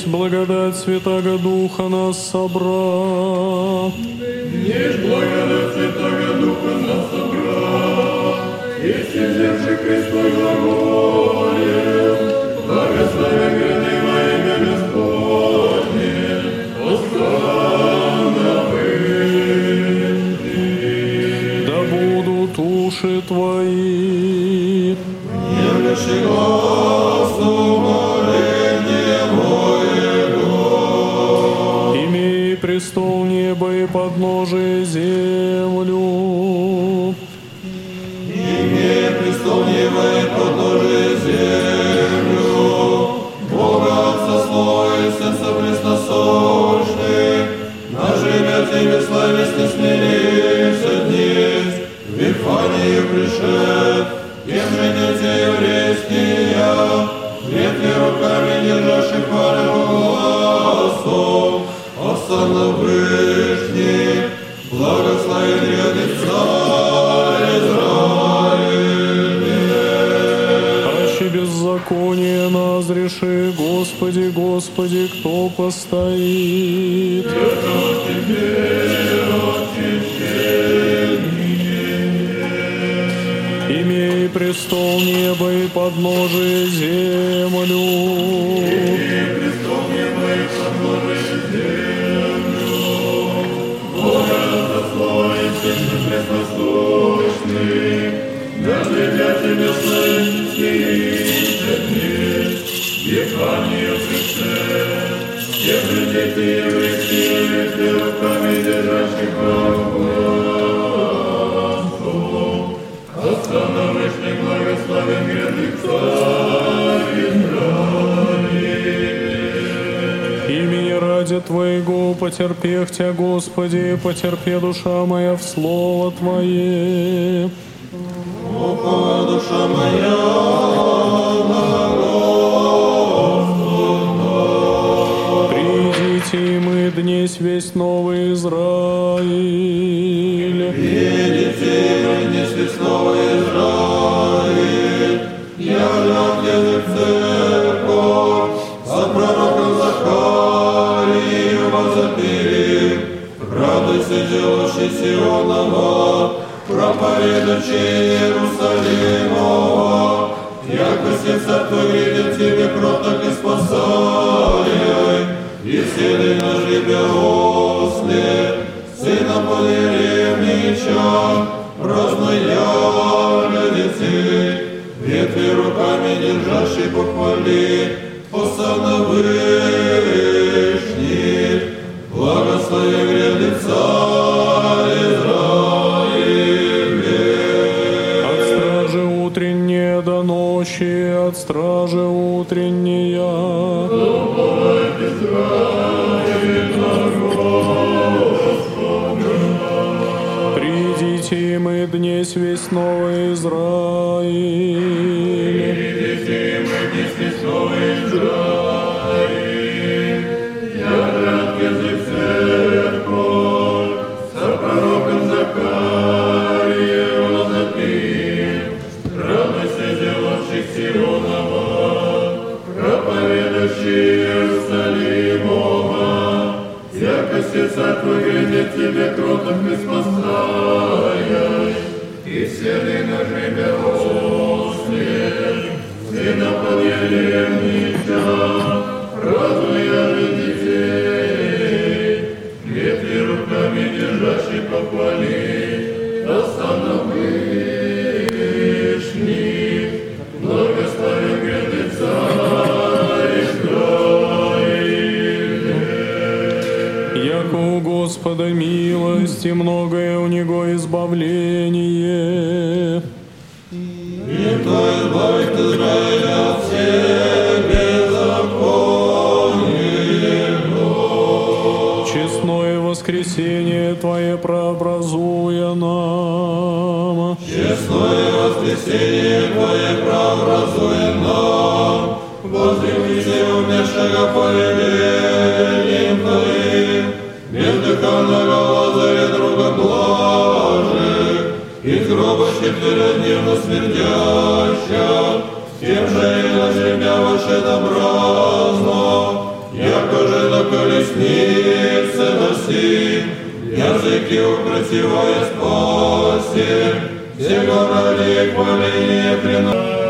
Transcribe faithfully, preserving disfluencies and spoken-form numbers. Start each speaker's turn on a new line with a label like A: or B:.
A: Есть благодать Святаго Духа нас собра.
B: Есть благодать Святаго Духа нас собра. Есть взявший крест Твой глаголе, благословен гряды во имя Господне, останови.
A: Да будут уши Твои,
B: Являши глаз умоление моего.
A: имей престол неба и подножие землю.
B: Имея престол неба и подножие землю, Бога Отца Слова и Сердца Пресносущных, наживя Тебе славясь не смирился днесь, в Вифанию пришед, кем же дети еврейские, ветви руками державших хвалю глазом, Осанна Вышний, благословен рядный Царь Израиля.
A: Аще беззаконие назреши, Господи, Господи, кто постоит? Имей престол неба и подножие землю.
B: Престол неба и подножие землю, Бога Отца Слова и Сердца Пресносущных, наживя Тебе славясь не смирился днесь, в Вифанию пришед, кем же дети еврейские, ветви руками держащих глазом, Осанна Вышний, благословен грядный Царь Израиля.
A: Имени ради Твоего потерпех Тя, Господи, потерпе душа моя в слово Твое.
B: Упова душа моя на Господа.
A: Придите, и мы днесь весь новый Израиль.
B: Видите, мы днесь весь новый Израиль, являл язык церковь, за пророком Захарию возопили, радуйся, делавший Сионова, проповедующий Иерусалимова, яко сердца Твой грядет Тебе кроток и спасай, и сели на жребе осле, сына подеревнича, разноявля детей, ветви руками держащий похвали, Осанна Вышний, благослови грядный Царь Израиля.
A: От стражи утренней до ночи, от стражи утренняя. Придите, и мы днесь весь новый Израиль.
B: Придите, мы днесь весь новый Израиль, являл язык церковь, за пророком Захарию возопил, радуйся, делавший Сионова, проповедующий Иерусалимова, яко сердца Твой грядет Тебе кроток и спасай, и сели на жребе осле, сына подъелемнича, радуя же детей, ветви руками держащий похвали, Осанна Вышний, благословен грядный Царь Израиля.
A: Яко у Господа милость и многое у Него избавление.
B: И то избавит Израиля от всех беззаконий его.
A: Честное воскресение Твое прообразуя нам.
B: Честное воскресение Твое прообразуя нам, возлюбите умершего повелением Твоим, бездыханного Лазаря, друга блажи, из гроба четверодневно смердяща, тем же и на земля ваше добразно, я языки укротивая спаси, всего ради хваления приносит.